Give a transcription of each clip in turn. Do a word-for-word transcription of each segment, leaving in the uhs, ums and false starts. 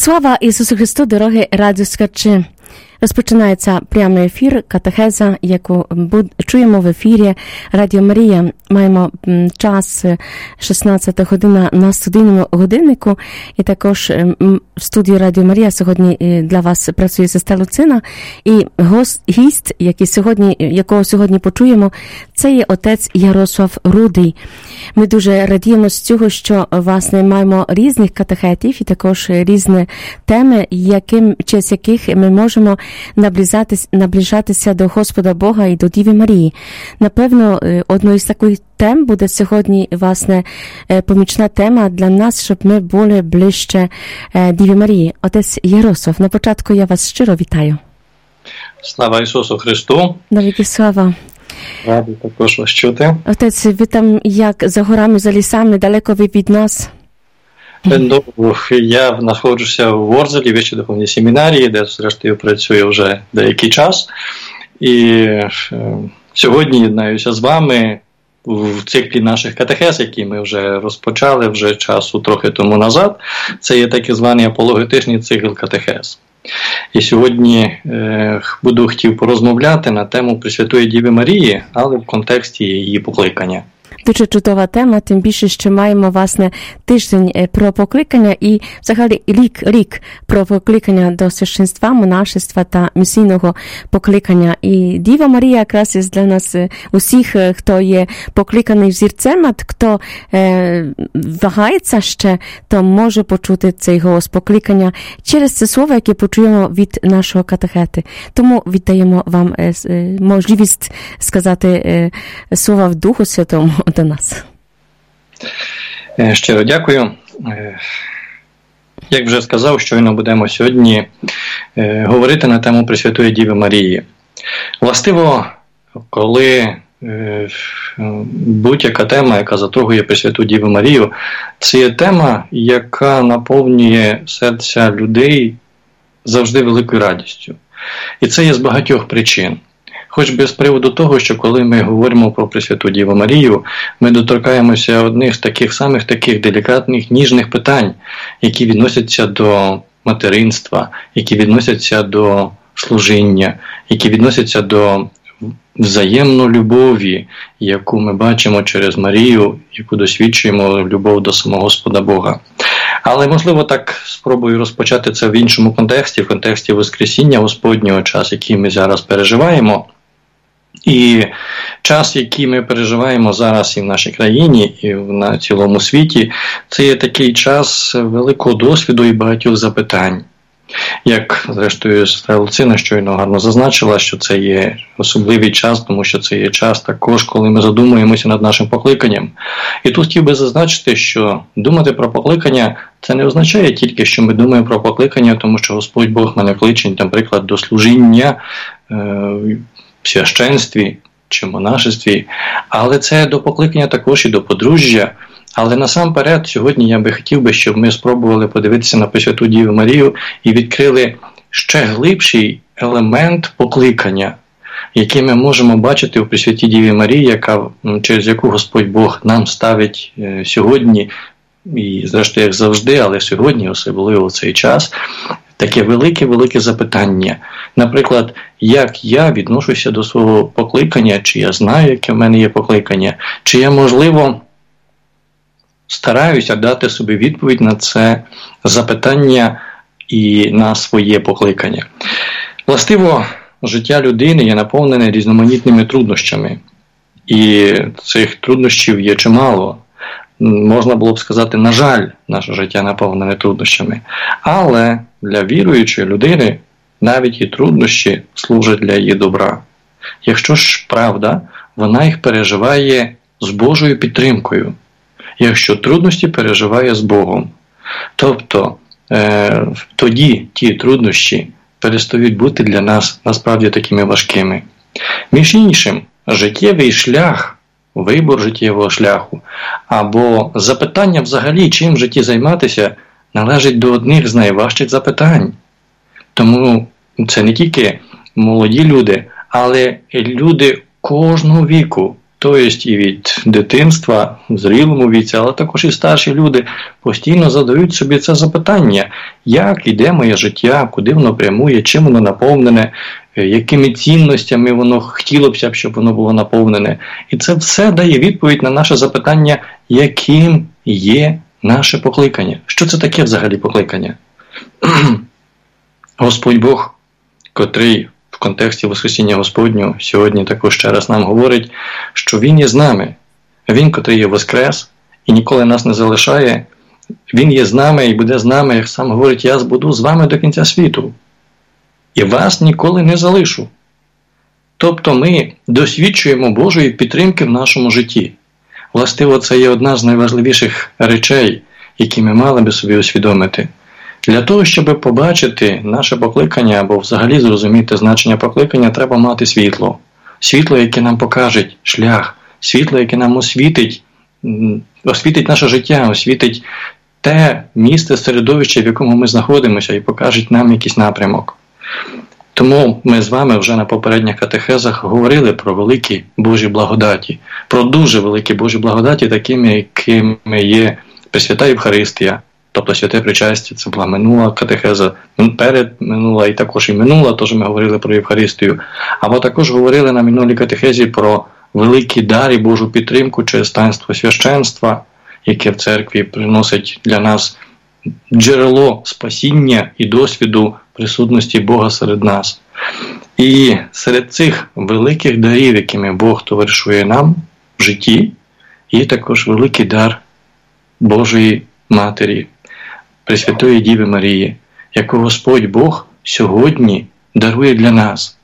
Слава Ісусу Христу, дорогі радіослухачі! Розпочинається прямий ефір, катехеза, яку чуємо в ефірі Радіо Марія. Маємо час шістнадцята година на студійному годиннику. І також в студії Радіо Марія сьогодні для вас працює сестра Луцина. І гость, гість, який сьогодні, якого сьогодні почуємо, це є отець Ярослав Рудий. Ми дуже радіємо з цього, що, власне, маємо різних катехетів і також різні теми, яким, через яких ми можемо наближатися, наближатися до Господа Бога і до Діви Марії. Напевно, одною з таких тем буде сьогодні, власне, помічна тема для нас, щоб ми були ближче Діві Марії. Отець Ярослав, на початку я вас щиро вітаю. Слава Ісусу Христу! Навіки слава! Радий також вас чути. Отець, ви там як за горами, за лісами, далеко ви від нас? Ну, я знаходжуся в Ворзелі, Вищій духовній семінарії, де, зрештою, працюю вже деякий час. І е, сьогодні єднаюся з вами в циклі наших катехез, які ми вже розпочали вже часу трохи тому назад. Це є такий званий апологетичний цикл катехез. І сьогодні е, буду хотів порозмовляти на тему Пресвятої Діви Марії, але в контексті її покликання. Дуже чудова тема, тим більше, що маємо, власне, тиждень про покликання і, взагалі, рік, рік про покликання до священства, монашества та місійного покликання. І Діва Марія якраз є для нас усіх, хто є покликаний взірцем, а хто е, вагається ще, то може почути цей голос покликання через це слово, яке почуємо від нашого катехети. Тому віддаємо вам е, е, можливість сказати е, слова в Духу Святому до нас. Щиро дякую. Як вже сказав, щойно будемо сьогодні говорити на тему Пресвятої Діви Марії. Властиво, коли будь-яка тема, яка затрагує Пресвяту Діву Марію, це є тема, яка наповнює серця людей завжди великою радістю. І це є з багатьох причин. Хоч би з приводу того, що коли ми говоримо про Пресвяту Діву Марію, ми доторкаємося одних з таких самих таких делікатних, ніжних питань, які відносяться до материнства, які відносяться до служіння, які відносяться до взаємної любові, яку ми бачимо через Марію, яку досвідчуємо любов до самого Господа Бога. Але, можливо, так спробую розпочати це в іншому контексті, в контексті Воскресіння Господнього, час, який ми зараз переживаємо. І час, який ми переживаємо зараз і в нашій країні, і на цілому світі, це є такий час великого досвіду і багатьох запитань. Як, зрештою, сестра Луцина щойно гарно зазначила, що це є особливий час, тому що це є час також, коли ми задумуємося над нашим покликанням. І тут хотів би зазначити, що думати про покликання – це не означає тільки, що ми думаємо про покликання, тому що Господь Бог мене кличе, наприклад, до служіння е, в священстві чи монашестві, але це до покликання також і до подружжя. Але насамперед, сьогодні я би хотів би, щоб ми спробували подивитися на Пресвяту Діву Марію і відкрили ще глибший елемент покликання, який ми можемо бачити у Пресвятій Діві Марії, яка, через яку Господь Бог нам ставить сьогодні, і зрештою, як завжди, але сьогодні, особливо в цей час, таке велике-велике запитання. Наприклад, як я відношуся до свого покликання, чи я знаю, яке в мене є покликання, чи я, можливо, стараюся дати собі відповідь на це запитання і на своє покликання. Властиво, життя людини є наповнене різноманітними труднощами. І цих труднощів є чимало. Можна було б сказати, на жаль, наше життя наповнене труднощами. Але для віруючої людини навіть і труднощі служать для її добра. Якщо ж правда, вона їх переживає з Божою підтримкою. Якщо трудності переживає з Богом. Тобто, е, тоді ті труднощі перестають бути для нас насправді такими важкими. Між іншим, життєвий шлях, вибор життєвого шляху, або запитання взагалі, чим в житті займатися, належить до одних з найважчих запитань. Тому це не тільки молоді люди, але люди кожного віку тобто і від дитинства, в зрілому віці, але також і старші люди постійно задають собі це запитання, як іде моє життя, куди воно прямує, чим воно наповнене, якими цінностями воно хотілося б, щоб воно було наповнене. І це все дає відповідь на наше запитання, яким є наше покликання. Що це таке взагалі покликання? Господь Бог, котрий в контексті Воскресіння Господнього сьогодні також ще раз нам говорить, що Він є з нами. Він, котрий є воскрес і ніколи нас не залишає, Він є з нами і буде з нами, як сам говорить, я буду з вами до кінця світу. І вас ніколи не залишу. Тобто ми досвідчуємо Божої підтримки в нашому житті. Властиво, це є одна з найважливіших речей, які ми мали би собі усвідомити. Для того, щоб побачити наше покликання або взагалі зрозуміти значення покликання, треба мати світло. Світло, яке нам покаже шлях, світло, яке нам освітить, освітить наше життя, освітить те місце, середовище, в якому ми знаходимося, і покаже нам якийсь напрямок. Тому ми з вами вже на попередніх катехезах говорили про великі Божі благодаті, про дуже великі Божі благодаті, такими, якими є Пресвята Євхаристія, тобто святе причастя, це була минула катехеза, перед минула і також і минула, тож ми говорили про Євхаристію. Або також говорили на минулій катехезі про великі дари, Божу підтримку через таїнство священства, яке в церкві приносить для нас джерело спасіння і досвіду присутності Бога серед нас. І серед цих великих дарів, якими Бог товаришує нам в житті, є також великий дар Божої Матері, Пресвятої Діви Марії, яку Господь Бог сьогодні дарує для нас.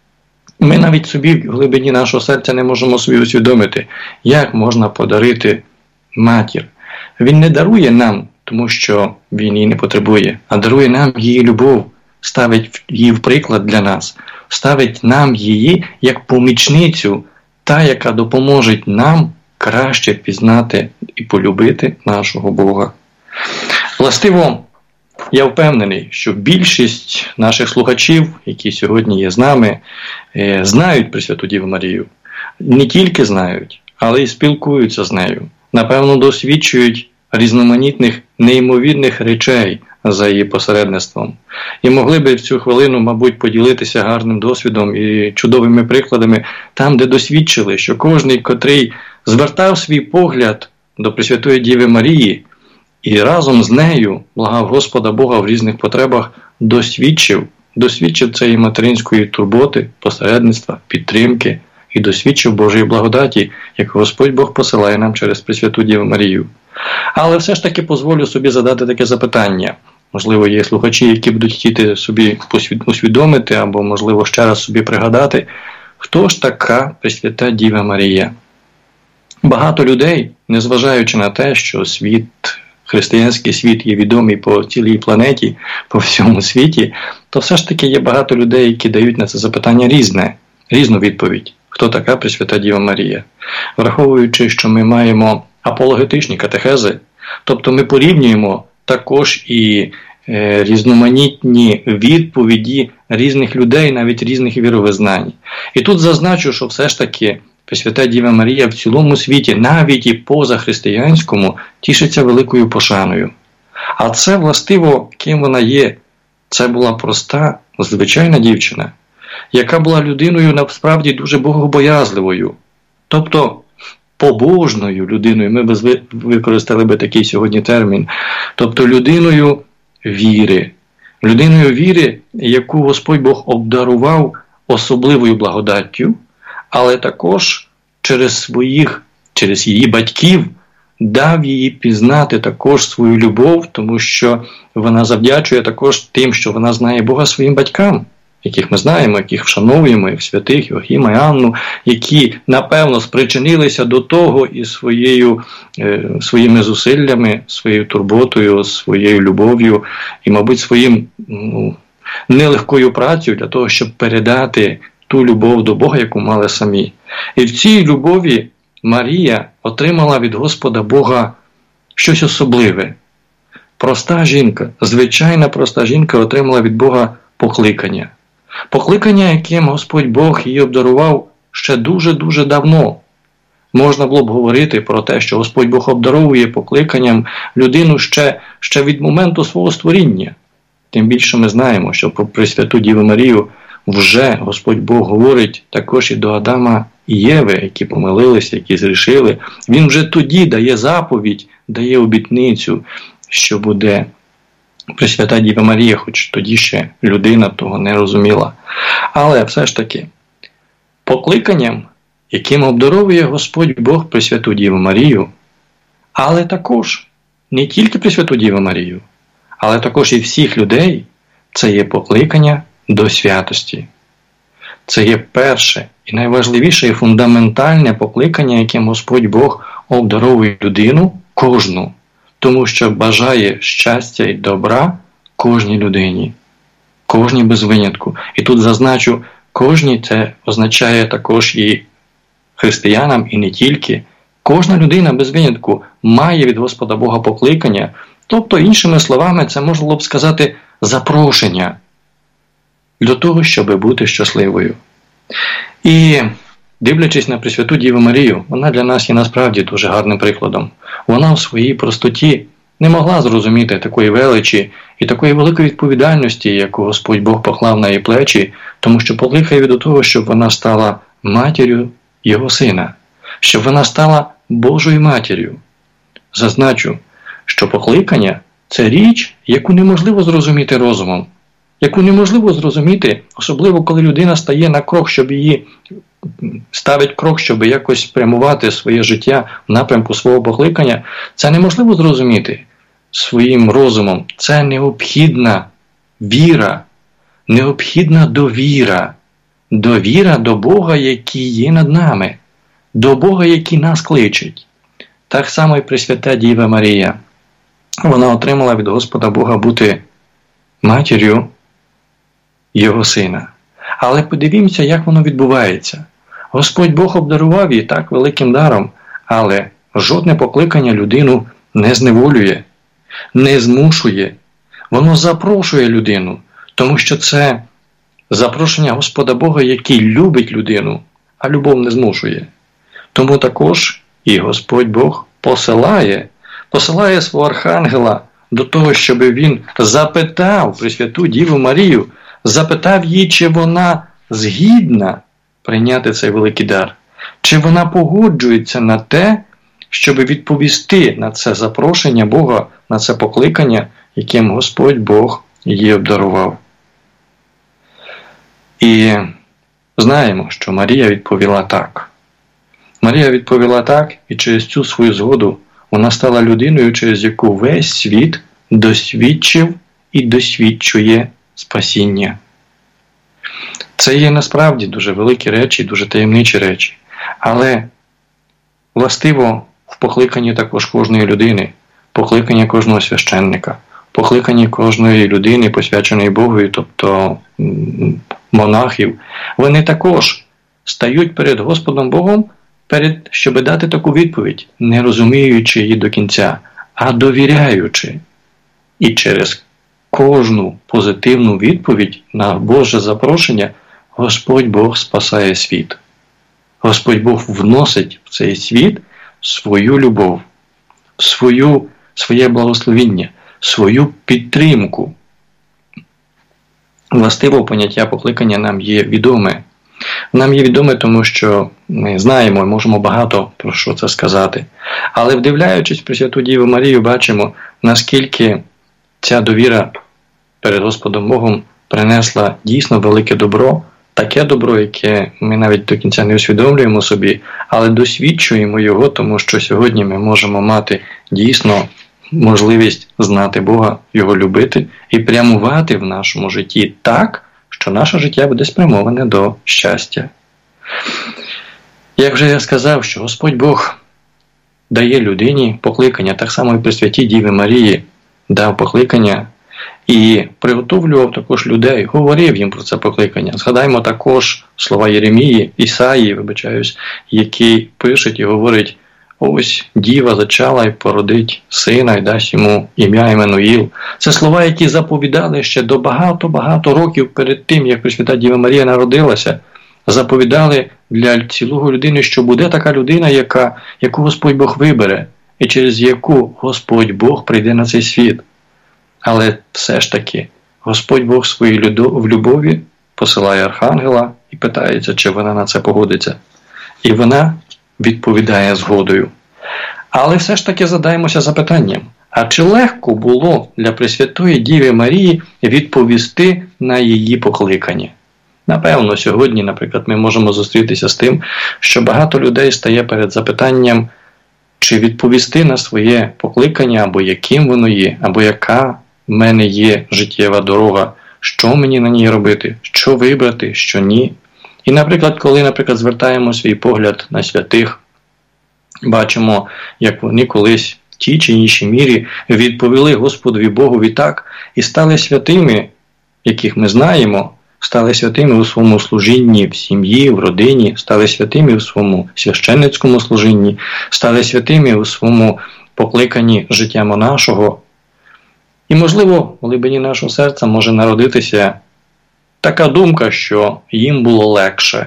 Ми навіть собі в глибині нашого серця не можемо собі усвідомити, як можна подарити матір. Він не дарує нам, тому що він її не потребує, а дарує нам її любов, ставить її в приклад для нас, ставить нам її як помічницю, та, яка допоможе нам краще пізнати і полюбити нашого Бога. Властиво, я впевнений, що більшість наших слухачів, які сьогодні є з нами, знають Пресвяту Діву Марію. Не тільки знають, але й спілкуються з нею. Напевно, досвідчують різноманітних, неймовірних речей за її посередництвом. І могли би в цю хвилину, мабуть, поділитися гарним досвідом і чудовими прикладами там, де досвідчили, що кожний, котрий звертав свій погляд до Пресвятої Діви Марії і разом з нею благав Господа Бога в різних потребах, досвідчив, досвідчив цієї материнської турботи, посередництва, підтримки і досвідчив Божої благодаті, яку Господь Бог посилає нам через Пресвяту Діву Марію. Але все ж таки дозволю собі задати таке запитання. Можливо, є слухачі, які будуть хотіти собі усвідомити, або, можливо, ще раз собі пригадати, хто ж така Пресвята Діва Марія. Багато людей, незважаючи на те, що світ, християнський світ є відомий по цілій планеті, по всьому світі, то все ж таки є багато людей, які дають на це запитання різне, різну відповідь. Хто така Пресвята Діва Марія? Враховуючи, що ми маємо апологетичні катехези, тобто ми порівнюємо також і е, різноманітні відповіді різних людей, навіть різних віровизнань. І тут зазначу, що все ж таки Пресвята Діва Марія в цілому світі, навіть і позахристиянському, тішиться великою пошаною. А це, властиво, ким вона є. Це була проста, звичайна дівчина, яка була людиною насправді дуже богобоязливою. Тобто, побожною людиною, ми б використали би такий сьогодні термін, тобто людиною віри. Людиною віри, яку Господь Бог обдарував особливою благодаттю, але також через своїх, через її батьків дав їй пізнати також свою любов, тому що вона завдячує також тим, що вона знає Бога своїм батькам, яких ми знаємо, яких вшановуємо, як святих, Йоахіма і Анну, які, напевно, спричинилися до того і своєю, е, своїми зусиллями, своєю турботою, своєю любов'ю і, мабуть, своїм ну, нелегкою працею для того, щоб передати ту любов до Бога, яку мали самі. І в цій любові Марія отримала від Господа Бога щось особливе. Проста жінка, звичайна проста жінка отримала від Бога покликання. Покликання, яким Господь Бог її обдарував ще дуже-дуже давно. Можна було б говорити про те, що Господь Бог обдаровує покликанням людину ще, ще від моменту свого створіння. Тим більше ми знаємо, що про Пресвяту Діву Марію вже Господь Бог говорить також і до Адама і Єви, які помилилися, які зрішили. Він вже тоді дає заповідь, дає обітницю, що буде Пресвята Діва Марія, хоч тоді ще людина того не розуміла. Але все ж таки, покликанням, яким обдаровує Господь Бог Пресвяту Діву Марію, але також не тільки Пресвяту Діву Марію, але також і всіх людей, це є покликання до святості. Це є перше і найважливіше і фундаментальне покликання, яким Господь Бог обдаровує людину, кожну, тому що бажає щастя і добра кожній людині, кожній без винятку. І тут зазначу, кожній це означає також і християнам, і не тільки. Кожна людина без винятку має від Господа Бога покликання, тобто, іншими словами, це можна було б сказати запрошення для того, щоб бути щасливою. І дивлячись на Пресвяту Діву Марію, вона для нас є насправді дуже гарним прикладом. Вона в своїй простоті не могла зрозуміти такої величі і такої великої відповідальності, яку Господь Бог поклав на її плечі, тому що покликає від того, щоб вона стала матір'ю Його Сина, щоб вона стала Божою матір'ю. Зазначу, що покликання – це річ, яку неможливо зрозуміти розумом, яку неможливо зрозуміти, особливо коли людина стає на крок, щоб її ставить крок, щоб якось спрямувати своє життя в напрямку свого покликання. Це неможливо зрозуміти своїм розумом. Це необхідна віра, необхідна довіра. Довіра до Бога, який є над нами, до Бога, який нас кличить. Так само і Пресвята Діва Марія. Вона отримала від Господа Бога бути матір'ю Його Сина. Але подивімося, як воно відбувається. Господь Бог обдарував її так великим даром, але жодне покликання людину не зневолює, не змушує. Воно запрошує людину, тому що це запрошення Господа Бога, який любить людину, а любов не змушує. Тому також і Господь Бог посилає, посилає свого архангела до того, щоб він запитав Пресвяту Діву Марію, запитав її, чи вона згідна прийняти цей великий дар, чи вона погоджується на те, щоб відповісти на це запрошення Бога, на це покликання, яким Господь Бог її обдарував. І знаємо, що Марія відповіла так. Марія відповіла так, і через цю свою згоду вона стала людиною, через яку весь світ досвідчив і досвідчує спасіння. Це є насправді дуже великі речі, дуже таємничі речі. Але властиво в покликанні також кожної людини, покликанні кожного священника, покликанні кожної людини, посвяченої Богові, тобто монахів, вони також стають перед Господом Богом, перед, щоб дати таку відповідь, не розуміючи її до кінця, а довіряючи. І через кожну позитивну відповідь на Боже запрошення Господь Бог спасає світ. Господь Бог вносить в цей світ свою любов, свою, своє благословіння, свою підтримку. Властиво поняття покликання нам є відоме. Нам є відоме, тому що ми знаємо і можемо багато про що це сказати. Але вдивляючись в Пресвяту Діву Марію, бачимо, наскільки ця довіра перед Господом Богом принесла дійсно велике добро, таке добро, яке ми навіть до кінця не усвідомлюємо собі, але досвідчуємо його, тому що сьогодні ми можемо мати дійсно можливість знати Бога, Його любити і прямувати в нашому житті так, що наше життя буде спрямоване до щастя. Як вже я сказав, що Господь Бог дає людині покликання, так само і Пресвятій Діві Марії дав покликання і приготовлював також людей, говорив їм про це покликання. Згадаймо також слова Єремії, Ісаї, вибачаюсь, який пише і говорить: ось діва зачала і породить сина, і дасть йому ім'я Іммануїл. Це слова, які заповідали ще до багато-багато років перед тим, як Пресвята Діва Марія народилася. заповідали для цілого людини, що буде така людина, яка, яку Господь Бог вибере, і через яку Господь Бог прийде на цей світ. Але все ж таки, Господь Бог своїй в любові посилає архангела і питається, чи вона на це погодиться. І вона відповідає згодою. Але все ж таки задаємося запитанням, а чи легко було для Пресвятої Діви Марії відповісти на її покликання? Напевно, сьогодні, наприклад, ми можемо зустрітися з тим, що багато людей стає перед запитанням, чи відповісти на своє покликання, або яким воно є, або яка в мене є життєва дорога, що мені на ній робити, що вибрати, що ні. І, наприклад, коли, наприклад, звертаємо свій погляд на святих, бачимо, як вони колись в тій чи іншій мірі відповіли Господові Богові так і стали святими, яких ми знаємо, стали святими у своєму служінні в сім'ї, в родині, стали святими у своєму священницькому служінні, стали святими у своєму покликанні життя монашого. І, можливо, в глибині нашого серця може народитися така думка, що їм було легше.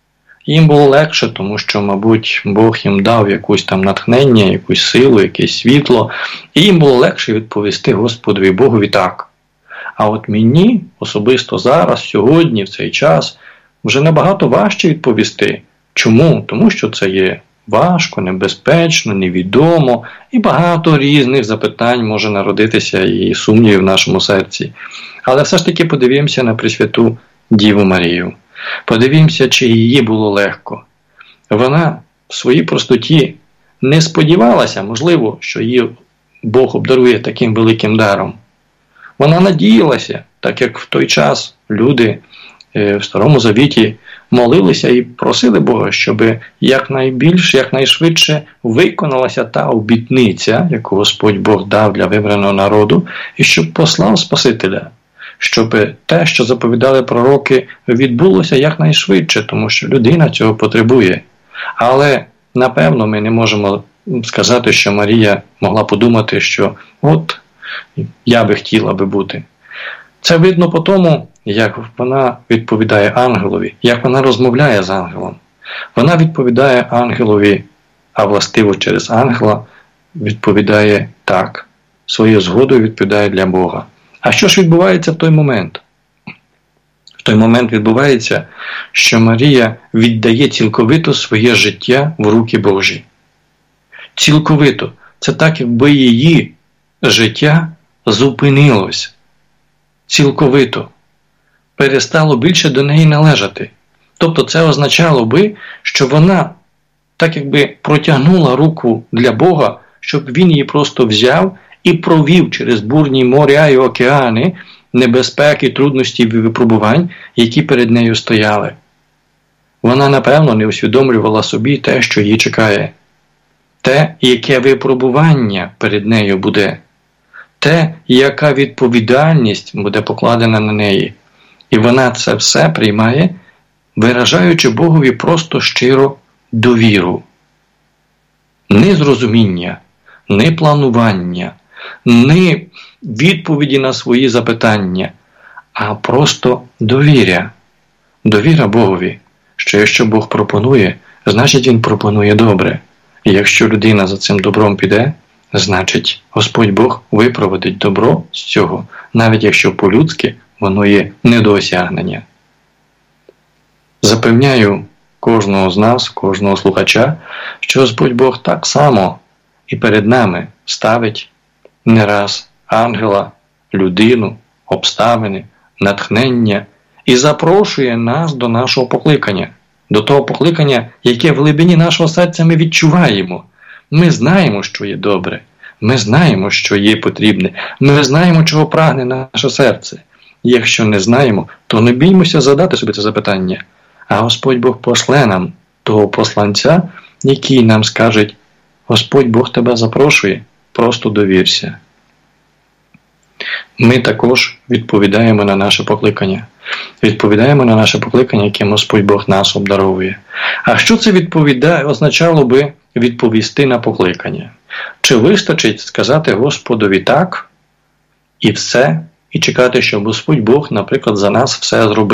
Їм було легше, тому що, мабуть, Бог їм дав якусь там натхнення, якусь силу, якесь світло, і їм було легше відповісти Господові Богові так. А от мені особисто зараз, сьогодні, в цей час, вже набагато важче відповісти. Чому? Тому що це є важко, небезпечно, невідомо, і багато різних запитань може народитися і сумнівів в нашому серці. Але все ж таки подивімося на Пресвяту Діву Марію. Подивімося, чи її було легко. Вона в своїй простоті не сподівалася, можливо, що її Бог обдарує таким великим даром. Вона надіялася, так як в той час люди в Старому Завіті молилися і просили Бога, щоб якнайбільш, якнайшвидше виконалася та обітниця, яку Господь Бог дав для вибраного народу, і щоб послав Спасителя, щоб те, що заповідали пророки, відбулося якнайшвидше, тому що людина цього потребує. Але, напевно, ми не можемо сказати, що Марія могла подумати, що от я би хотіла би бути. Це видно по тому, як вона відповідає ангелові, як вона розмовляє з ангелом. Вона відповідає ангелові, а властиво через ангела відповідає так, своєю згодою відповідає для Бога. А що ж відбувається в той момент? В той момент відбувається, що Марія віддає цілковито своє життя в руки Божі. Цілковито. Це так, якби її життя зупинилось. Цілковито. Перестало більше до неї належати. Тобто це означало би, що вона так якби протягнула руку для Бога, щоб він її просто взяв і провів через бурні моря і океани, небезпеки, трудності і випробувань, які перед нею стояли. Вона, напевно, не усвідомлювала собі те, що її чекає. Те, яке випробування перед нею буде. Те, яка відповідальність буде покладена на неї. І вона це все приймає, виражаючи Богові просто щиро довіру. Не зрозуміння, не планування, не відповіді на свої запитання, а просто довіря. Довіра Богові, що якщо Бог пропонує, значить Він пропонує добре. І якщо людина за цим добром піде, значить Господь Бог випроводить добро з цього, навіть якщо по-людськи воно є недосягнення. Запевняю кожного з нас, кожного слухача, що Господь Бог так само і перед нами ставить не раз ангела, людину, обставини, натхнення і запрошує нас до нашого покликання, до того покликання, яке в глибині нашого серця ми відчуваємо. Ми знаємо, що є добре, ми знаємо, що є потрібне, ми знаємо, чого прагне наше серце. І якщо не знаємо, то не біймося задати собі це запитання. А Господь Бог пошле нам того посланця, який нам скаже: Господь Бог тебе запрошує, просто довірся. Ми також відповідаємо на наше покликання. Відповідаємо на наше покликання, яким Господь Бог нас обдаровує. А що це відповідає, означало би відповісти на покликання? Чи вистачить сказати Господові так і все, і чекати, щоб Господь Бог, наприклад, за нас все зробив?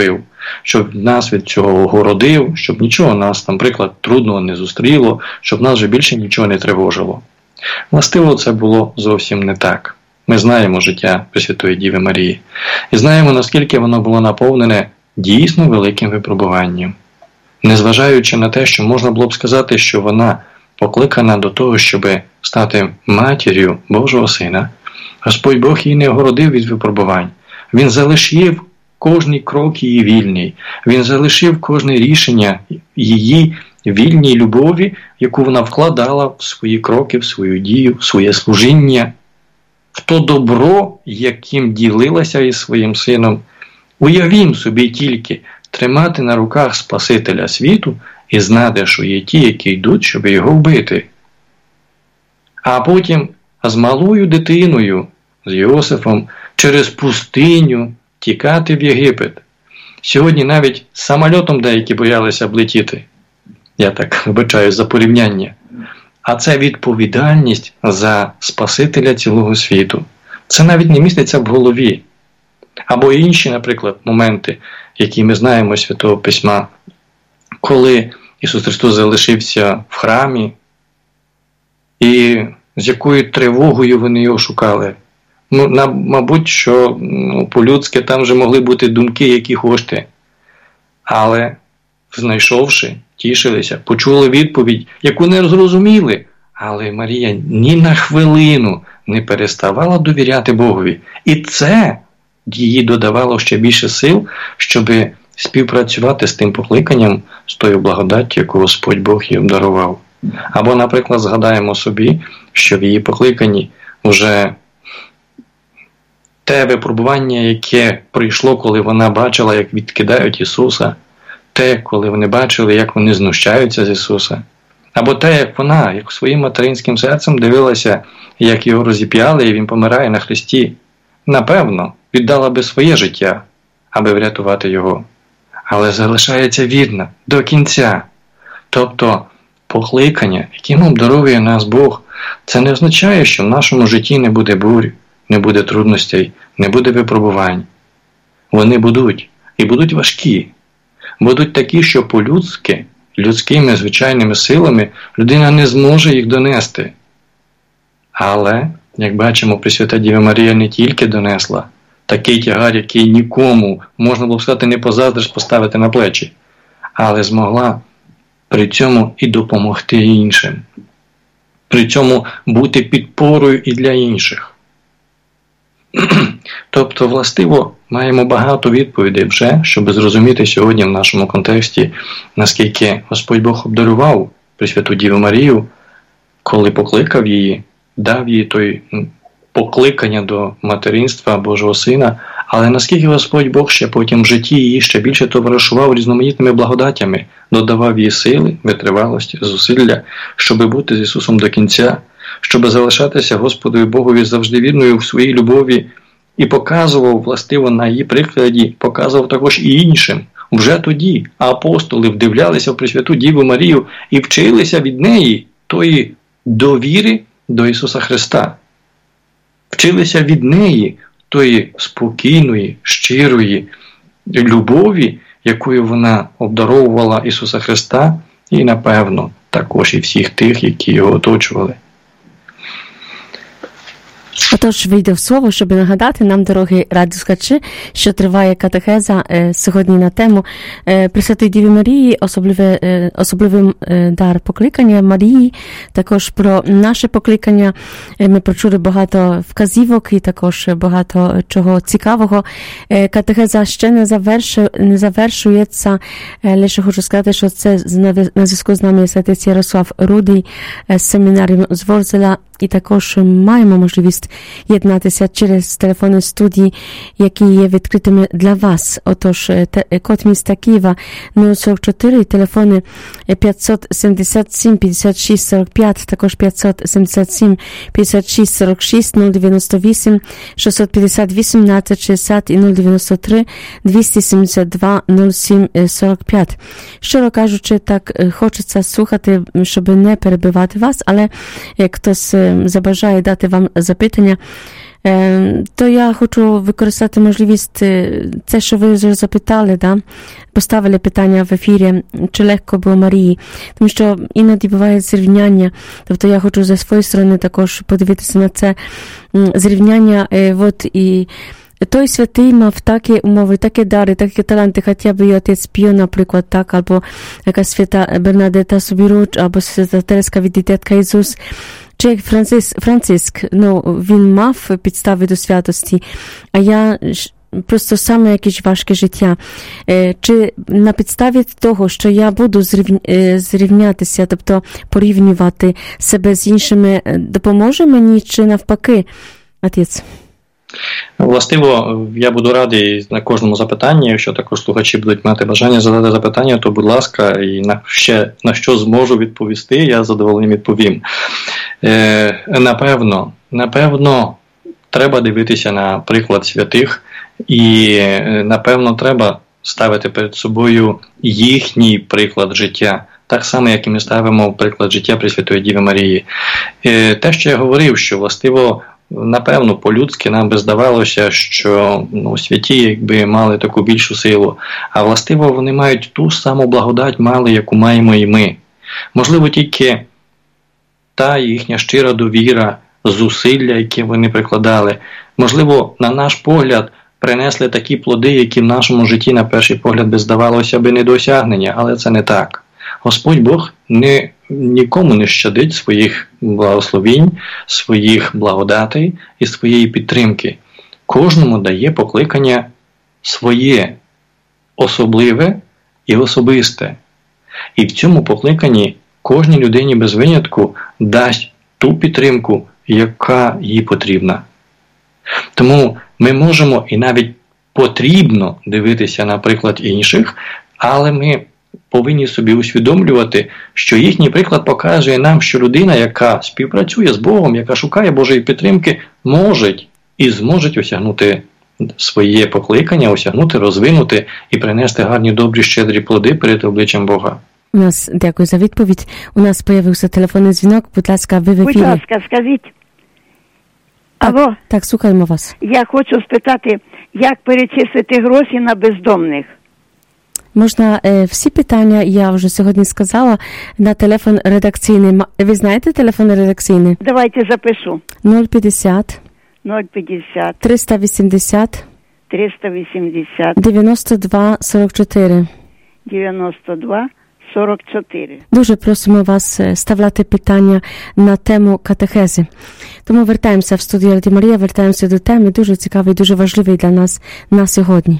щоб нас від цього огородив, щоб нічого нас, наприклад, трудного не зустріло, щоб нас вже більше нічого не тривожило. Властиво, це було зовсім не так. Ми знаємо життя Пресвятої Діви Марії і знаємо, наскільки воно було наповнене дійсно великим випробуванням. Незважаючи на те, що можна було б сказати, що вона покликана до того, щоб стати матір'ю Божого Сина, Господь Бог її не огородив від випробувань. Він залишив кожний крок її вільний. Він залишив кожне рішення її вільній любові, яку вона вкладала в свої кроки, в свою дію, в своє служіння, в то добро, яким ділилася із своїм сином. Уявім собі тільки тримати на руках Спасителя світу і знати, що є ті, які йдуть, щоб його вбити. А потім з малою дитиною, з Йосифом, через пустиню тікати в Єгипет. Сьогодні навіть самольотом деякі боялися б летіти. Я так вибачаюсь за порівняння. А це відповідальність за Спасителя цілого світу. Це навіть не міститься в голові. Або інші, наприклад, моменти, які ми знаємо з Святого Письма, коли Ісус Христос залишився в храмі, і з якою тривогою вони його шукали. Ну, на, мабуть, що ну, по-людськи там вже могли бути думки, які хочете. Але, знайшовши, тішилися, почули відповідь, яку не зрозуміли. Але Марія ні на хвилину не переставала довіряти Богові. І це їй додавало ще більше сил, щоб співпрацювати з тим покликанням, з тою благодаттю, яку Господь Бог їй обдарував. Або, наприклад, згадаємо собі, що в її покликанні вже те випробування, яке прийшло, коли вона бачила, як відкидають Ісуса, те, коли вони бачили, як вони знущаються з Ісуса, або те, як вона, як своїм материнським серцем дивилася, як його розіп'яли, і він помирає на хресті, напевно, віддала би своє життя, аби врятувати його. Але залишається вірна до кінця. Тобто, покликання, яким обдаровує нас Бог, це не означає, що в нашому житті не буде бурь, не буде трудностей, не буде випробувань. Вони будуть, і будуть важкі. Будуть такі, що по-людськи, людськими звичайними силами людина не зможе їх донести. Але, як бачимо, Пресвята Діва Марія не тільки донесла такий тягар, який нікому, можна було б сказати, не позаздриш поставити на плечі, але змогла при цьому і допомогти іншим. При цьому бути підпорою і для інших. Тобто, властиво, маємо багато відповідей вже, щоб зрозуміти сьогодні в нашому контексті, наскільки Господь Бог обдарував Пресвяту Діву Марію, коли покликав її, дав їй той покликання до материнства Божого Сина, але наскільки Господь Бог ще потім в житті її ще більше товаришував різноманітними благодатями, додавав їй сили, витривалості, зусилля, щоб бути з Ісусом до кінця, щоб залишатися Господові Богові завжди вірною в своїй любові, і показував, властиво, на її прикладі, показував також і іншим. Вже тоді апостоли вдивлялися в Пресвяту Діву Марію і вчилися від неї тої довіри до Ісуса Христа. Вчилися від неї тої спокійної, щирої любові, якою вона обдаровувала Ісуса Христа і, напевно, також і всіх тих, які його оточували. Отож, вийде в слово, щоб нагадати нам, дорогі радіослухачі, що триває катехеза е, сьогодні на тему е, Пресвятої Діви Марії, особливе, е, особливий е, дар покликання Марії, також про наше покликання. Е, ми почули багато вказівок і також багато чого цікавого. Е, катехеза ще не, завершу, не завершується, е, лише хочу сказати, що це на зв'язку з нами святець Ярослав Рудий з семінарієм з Ворзеля, і також маємо можливість єднатися через телефони студії, які є відкритими для вас. Отож, код міста Києва нуль сорок чотири, телефони п'ятсот сімдесят сім п'ятдесят шість сорок п'ять, також п'ятсот сімдесят сім п'ятдесят шість сорок шість, нуль дев'яносто вісім шістсот п'ятдесят вісімнадцять шістдесят і нуль дев'яносто три двісті сімдесят два нуль сім сорок п'ять. Щиро кажучи, так хочеться слухати, щоб не перебивати вас, але як хтось забажає дати вам запитання, То я хочу використати можливість, це, що ви вже запитали, да? Поставили питання в ефірі, чи легко було Марії, тому що іноді буває зрівняння, тобто я хочу зі своєї сторони також подивитися на це зрівняння, от і той святий мав такі умови, такі дари, такі таланти, хоча б і отець Піо, наприклад, так, або якась свята Бернадета Собіруч, або свята Тереска від Дитятка Ісус, чи як Франциск, Франциск, ну, він мав підстави до святості, а я просто саме якесь важке життя. Чи на підставі того, що я буду зрівнятися, тобто порівнювати себе з іншими, допоможе мені, чи навпаки, отець? Властиво, я буду радий на кожному запитанні, якщо також слухачі будуть мати бажання задати запитання, то, будь ласка, і на, ще, на що зможу відповісти, я з задоволенням відповім. Е, напевно, напевно, треба дивитися на приклад святих, і, напевно, треба ставити перед собою їхній приклад життя, так само, як і ми ставимо приклад життя Пресвятої Діви Марії. Е, те, що я говорив, що, властиво, напевно, по-людськи нам би здавалося, що ну, святі якби мали таку більшу силу, а властиво вони мають ту саму благодать мали, яку маємо і ми. Можливо, тільки та їхня щира довіра, зусилля, які вони прикладали, можливо, на наш погляд, принесли такі плоди, які в нашому житті, на перший погляд, би здавалося би недосягнення, але це не так. Господь Бог не, нікому не щадить своїх благословінь, своїх благодатей і своєї підтримки. Кожному дає покликання своє, особливе і особисте. І в цьому покликанні кожній людині без винятку дасть ту підтримку, яка їй потрібна. Тому ми можемо і навіть потрібно дивитися на приклад інших, але ми повинні собі усвідомлювати, що їхній приклад показує нам, що людина, яка співпрацює з Богом, яка шукає Божої підтримки, може і зможе осягнути своє покликання, осягнути, розвинути і принести гарні, добрі, щедрі плоди перед обличчям Бога. У нас, дякую за відповідь. У нас появився телефонний дзвінок. Будь ласка, ви в ефірі. Будь ласка, скажіть. Так, Алло. Так, слухаємо вас. Я хочу спитати, як перечислити гроші на бездомних? Можна е, всі питання, я вже сьогодні сказала, на телефон редакційний. Ви знаєте телефон редакційний? Давайте запишу. нуль п'ятдесят нуль п'ятдесят триста вісімдесят триста вісімдесят дев'яносто два сорок чотири дев'яносто два сорок чотири. Дуже просимо вас ставляти питання на тему катехези. Тому вертаємося в студію Радіо Марія, вертаємося до теми, дуже цікавий, дуже важливий для нас на сьогодні.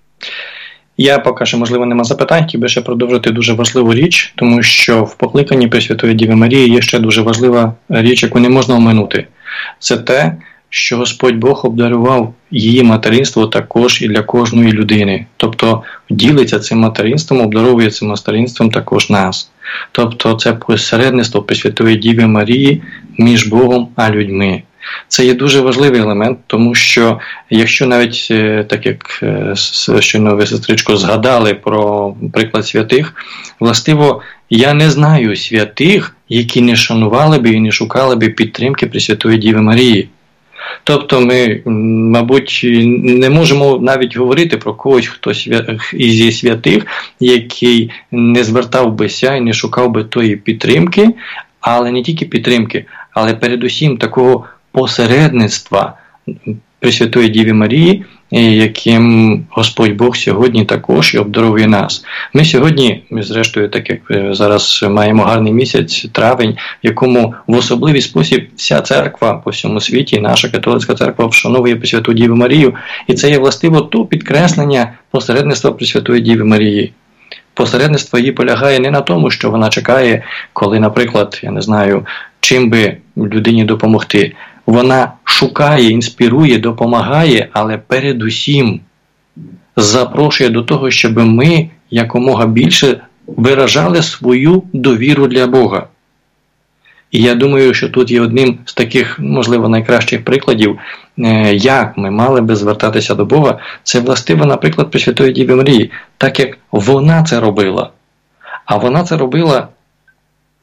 Я поки що, можливо, нема запитань, хотів би ще продовжити дуже важливу річ, тому що в покликанні Пресвятої Діви Марії є ще дуже важлива річ, яку не можна оминути. Це те, що Господь Бог обдарував її материнство також і для кожної людини. Тобто ділиться цим материнством, обдаровує цим материнством також нас. Тобто це посередництво Пресвятої Діви Марії між Богом а людьми. Це є дуже важливий елемент, тому що якщо навіть, так як щойно ви, сестричко, згадали про приклад святих, властиво, я не знаю святих, які не шанували би і не шукали би підтримки Пресвятої Діви Марії. Тобто ми, мабуть, не можемо навіть говорити про когось, хто із святих, який не звертав бися і не шукав би тої підтримки, але не тільки підтримки, але передусім такого посередництва Пресвятої Діви Марії, яким Господь Бог сьогодні також і обдаровує нас. Ми сьогодні, ми зрештою, так як зараз маємо гарний місяць, травень, в якому в особливий спосіб вся церква по всьому світі, наша католицька церква вшановує Пресвяту Діву Марію, і це є властиво то підкреслення посередництва Пресвятої Діви Марії. Посередництво її полягає не на тому, що вона чекає, коли, наприклад, я не знаю, чим би людині допомогти. Вона шукає, інспірує, допомагає, але передусім запрошує до того, щоб ми якомога більше виражали свою довіру для Бога. І я думаю, що тут є одним з таких, можливо, найкращих прикладів, як ми мали би звертатися до Бога. Це властиво, наприклад, Пресвятої Діви Марії, так як вона це робила. А вона це робила,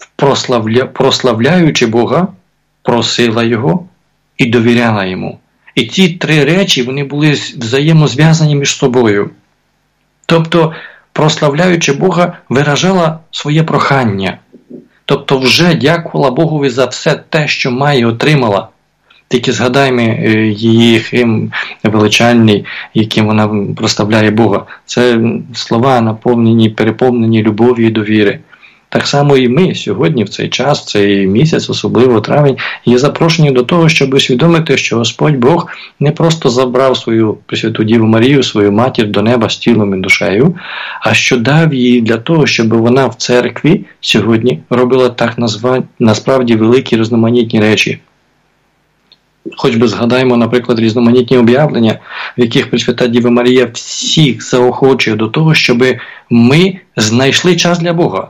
прославля... прославляючи Бога, просила Його і довіряла Йому. І ці три речі, вони були взаємозв'язані між собою. Тобто, прославляючи Бога, виражала своє прохання. Тобто, вже дякувала Богові за все те, що має і отримала. Тільки згадаймо її хим величальний, яким вона прославляє Бога. Це слова, наповнені, переповнені любов'ю і довіри. Так само і ми сьогодні, в цей час, в цей місяць, особливо травень, є запрошені до того, щоб усвідомити, що Господь Бог не просто забрав свою Пресвяту Діву Марію, свою матір до неба з тілом і душею, а що дав їй для того, щоб вона в церкві сьогодні робила так назва... насправді великі різноманітні речі. Хоч би згадаємо, наприклад, різноманітні об'явлення, в яких Пресвята Діва Марія всіх заохочує до того, щоб ми знайшли час для Бога.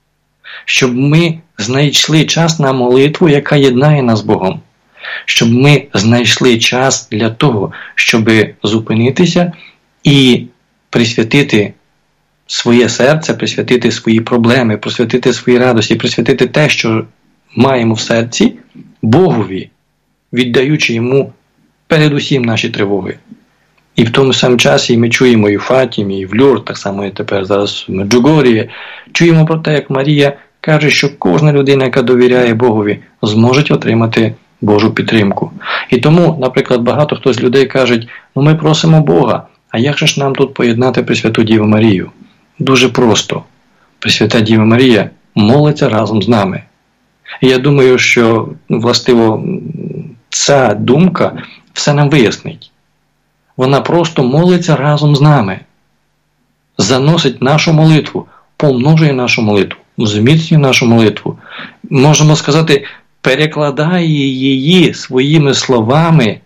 Щоб ми знайшли час на молитву, яка єднає нас з Богом. Щоб ми знайшли час для того, щоб зупинитися і присвятити своє серце, присвятити свої проблеми, присвятити свої радості, присвятити те, що маємо в серці, Богові, віддаючи Йому передусім наші тривоги. І в тому самому часі ми чуємо і в Фатімі, і в Люрд, так само і тепер зараз в Меджугор'ї, чуємо про те, як Марія каже, що кожна людина, яка довіряє Богові, зможе отримати Божу підтримку. І тому, наприклад, багато хто з людей кажуть, ну ми просимо Бога, а як же ж нам тут поєднати Пресвяту Діву Марію? Дуже просто. Пресвята Діва Марія молиться разом з нами. І я думаю, що, властиво, ця думка все нам вияснить. Вона просто молиться разом з нами. Заносить нашу молитву, помножує нашу молитву, зміцнює нашу молитву. Можемо сказати, перекладає її своїми словами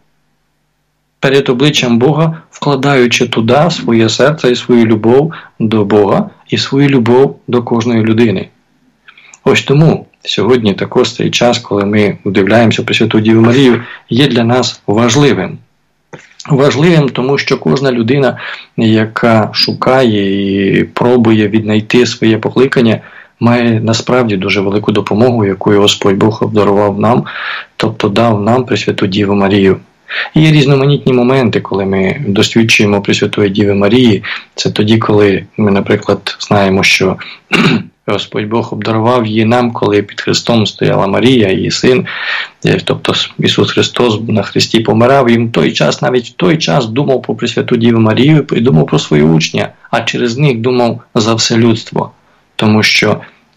перед обличчям Бога, вкладаючи туди своє серце і свою любов до Бога і свою любов до кожної людини. Ось тому сьогодні також цей час, коли ми удивляємося про Святу Діву Марію, є для нас важливим. Важливим, тому що кожна людина, яка шукає і пробує віднайти своє покликання, має насправді дуже велику допомогу, якою Господь Бог обдарував нам, тобто дав нам Пресвяту Діву Марію. І є різноманітні моменти, коли ми досвідчуємо Пресвятої Діви Марії. Це тоді, коли ми, наприклад, знаємо, що Господь Бог обдарував її нам, коли під Христом стояла Марія, її син, тобто Ісус Христос на Христі помирав, і в той час, навіть в той час думав про Пресвяту Діву Марію і думав про свої учня, а через них думав за все людство. Тому що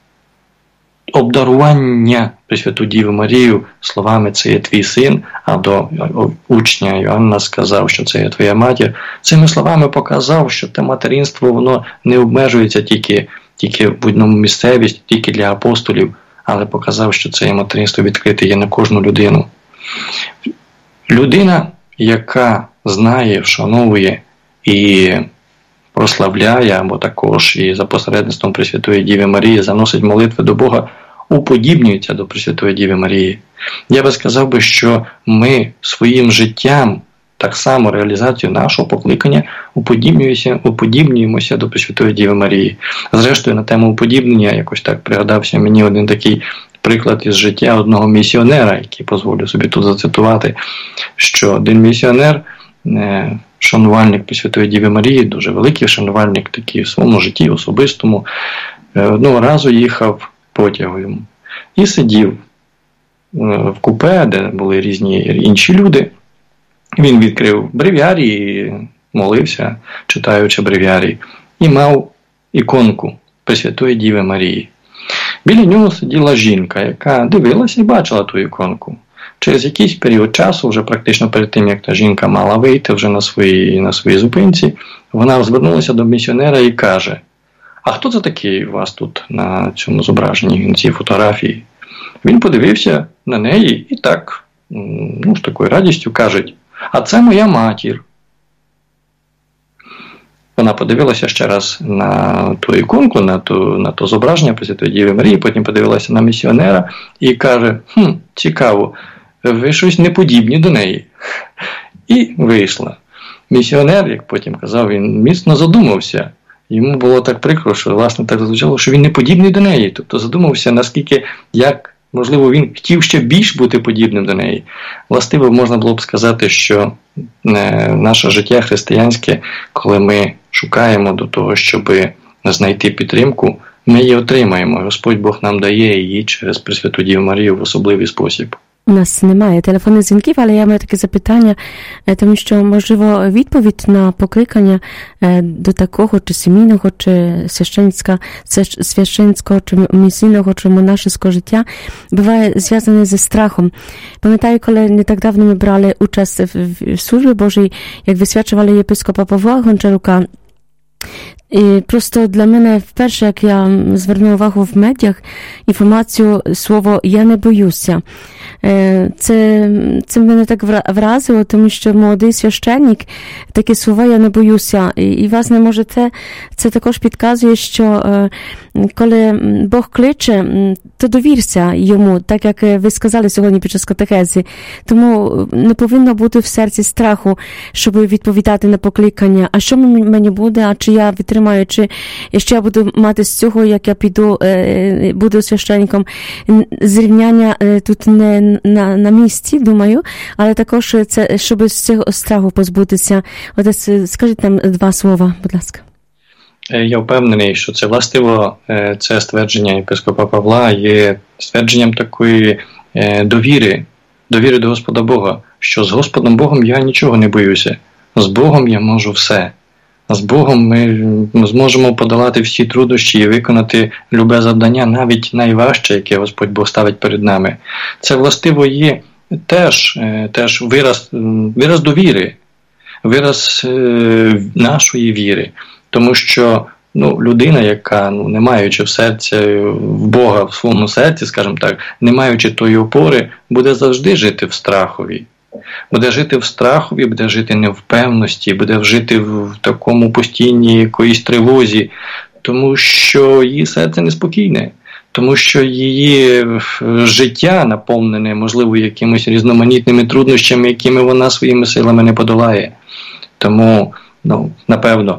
обдарування Пресвяту Діву Марію словами «це є твій син», а до учня Йоанна сказав, що це є твоя матір, цими словами показав, що те материнство, воно не обмежується тільки тільки в одному місцевість, тільки для апостолів, але показав, що це материнство відкрите є на кожну людину. Людина, яка знає, вшановує і прославляє, або також і за посередництвом Пресвятої Діви Марії заносить молитви до Бога, уподібнюється до Пресвятої Діви Марії. Я би сказав би, що ми своїм життям, так само реалізацію нашого покликання, уподібнюємося, уподібнюємося до Пресвятої Діви Марії. Зрештою, на тему уподібнення якось так пригадався мені один такий приклад із життя одного місіонера, який дозволю собі тут зацитувати, що один місіонер, шанувальник Пресвятої Діви Марії, дуже великий шанувальник такий в своєму житті особистому, одного разу їхав потягом і сидів в купе, де були різні інші люди. Він відкрив брев'ярій і молився, читаючи брев'ярій, і мав іконку Пресвятої Діви Марії. Біля нього сиділа жінка, яка дивилася і бачила ту іконку. Через якийсь період часу, вже практично перед тим, як та жінка мала вийти вже на своїй, на своїй зупинці, вона звернулася до місіонера і каже: «А хто це такий у вас тут на цьому зображенні, на цій фотографії?» Він подивився на неї і так, ну, з такою радістю каже: «А це моя матір». Вона подивилася ще раз на ту іконку, на ту, на то зображення Пресвятої Діви Марії, потім подивилася на місіонера і каже: «Хм, цікаво, ви щось не подібні до неї». І вийшла. Місіонер, як потім казав, він міцно задумався. Йому було так прикро, що власне так звучало, що він не подібний до неї. Тобто задумався, наскільки, як можливо, він хотів ще більш бути подібним до неї. Властиво, можна було б сказати, що наше життя християнське, коли ми шукаємо до того, щоб знайти підтримку, ми її отримаємо. Господь Бог нам дає її через Пресвяту Діву Марію в особливий спосіб. У нас немає телефонних дзвінків, але я маю таке запитання, тому що, можливо, відповідь на покликання до такого, чи сімейного, чи священницького, чи місійного, чи монашеського життя буває зв'язане зі страхом. Пам'ятаю, коли не так давно ми брали участь в службі Божій, як висвячували єпископа Павла Гончарука. І просто для мене вперше, як я звернула увагу в медіях, інформацію, слово «я не боюся». Це, це мене так вразило, тому що молодий священник, такі слова «я не боюся». І, і власне, може, це, це також підказує, що коли Бог кличе, то довірся йому, так як ви сказали сьогодні під час катехези. Тому не повинно бути в серці страху, щоб відповідати на покликання. А що мені буде, а чи я витримаю, чи що я буду мати з цього, як я піду, буду священником. Зрівняння тут не на, на місці, думаю, але також це, щоб з цього страху позбутися. Отець, скажіть нам два слова, будь ласка. Я впевнений, що це властиво, це ствердження єпископа Павла є ствердженням такої довіри, довіри до Господа Бога, що з Господом Богом я нічого не боюся, з Богом я можу все. З Богом ми зможемо подолати всі труднощі і виконати любе завдання, навіть найважче, яке Господь Бог ставить перед нами. Це властиво є теж, теж вираз, вираз довіри, вираз нашої віри. Тому що ну, людина, яка, ну, не маючи в серці, в Бога в своєму серці, скажімо так, не маючи тої опори, буде завжди жити в страхові. Буде жити в страхові, буде жити не в певності, буде жити в такому постійній якоїсь тривозі, тому що її серце неспокійне, тому що її життя наповнене, можливо, якимись різноманітними труднощами, якими вона своїми силами не подолає. Тому, ну, напевно,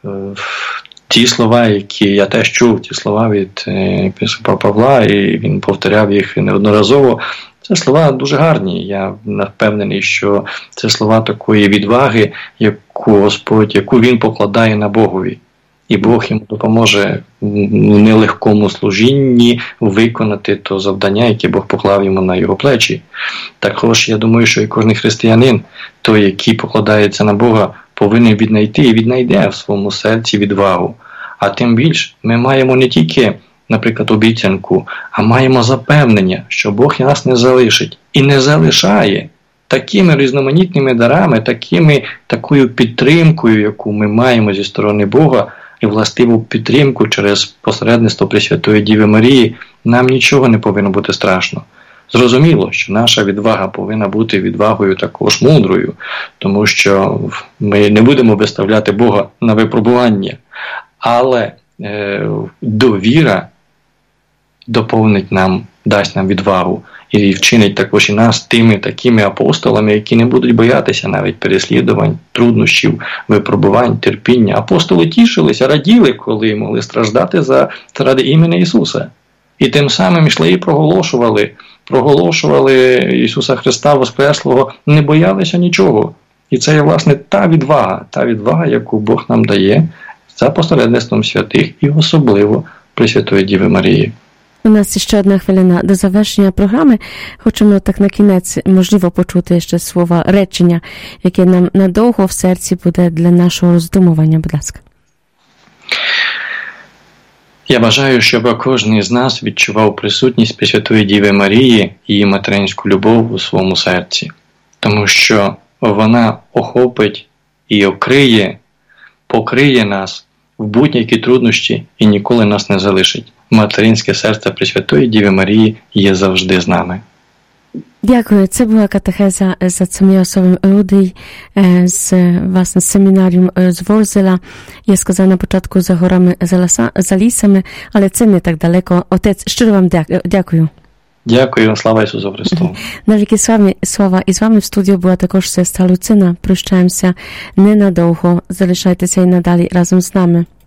ті слова, які я теж чув, ті слова від єпископа Павла, і він повторяв їх неодноразово, це слова дуже гарні. Я впевнений, що це слова такої відваги, яку Господь, яку він покладає на Богові. І Бог йому допоможе в нелегкому служінні виконати то завдання, яке Бог поклав йому на його плечі. Також я думаю, що і кожен християнин, той, який покладається на Бога, повинен віднайти і віднайде в своєму серці відвагу. А тим більш ми маємо не тільки, наприклад, обіцянку, а маємо запевнення, що Бог нас не залишить і не залишає такими різноманітними дарами, такими, такою підтримкою, яку ми маємо зі сторони Бога, і властиву підтримку через посередництво Пресвятої Діви Марії, нам нічого не повинно бути страшно. Зрозуміло, що наша відвага повинна бути відвагою також мудрою, тому що ми не будемо виставляти Бога на випробування, але е, довіра доповнить нам, дасть нам відвагу і вчинить також і нас тими такими апостолами, які не будуть боятися навіть переслідувань, труднощів, випробувань, терпіння. Апостоли тішилися, раділи, коли могли страждати за, заради імені Ісуса. І тим самим йшли і проголошували, проголошували Ісуса Христа Воскреслого, не боялися нічого. І це є, власне, та відвага, та відвага, яку Бог нам дає за посередництвом святих і особливо Пресвятої Діви Марії. У нас ще одна хвилина до завершення програми. Хочемо так на кінець, можливо, почути ще слова речення, яке нам надовго в серці буде для нашого роздумування. Будь ласка. Я бажаю, щоб кожен із нас відчував присутність Пресвятої Діви Марії і її материнську любов у своєму серці. Тому що вона охопить і окриє, покриє нас в будь-які труднощі і ніколи нас не залишить. Материнське серце Пресвятої Діви Марії є завжди з нами. Дякую. Це була катехеза з отцем Ярославом Рудий з, власне, семінаріум з Ворзеля. Я сказала на початку за горами, за, ласа, за лісами, але це не так далеко. Отець, щиро вам дякую. Дякую, слава Ісусу Христу. Навіки слава. І з вами в студію була також сестра Луцина. Прощаємося ненадовго. Залишайтеся і надалі разом з нами.